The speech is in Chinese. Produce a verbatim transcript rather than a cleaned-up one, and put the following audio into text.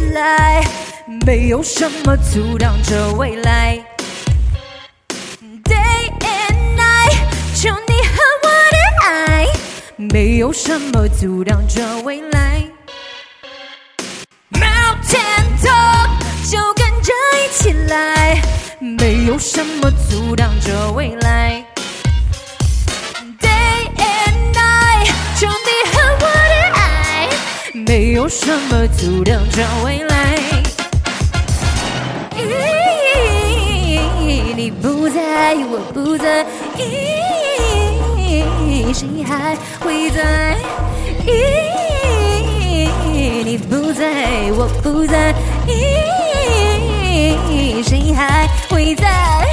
来，没有什么阻挡着未来。Day and night， 求你和我的爱，没有什么阻挡着未来。Mountain top， 就跟着一起来，没有什么阻挡着未来。Day and night， 求你和我的爱，没有什么阻挡着未来。你不在，我不在，谁还会在？你不在，我不在，谁还会在？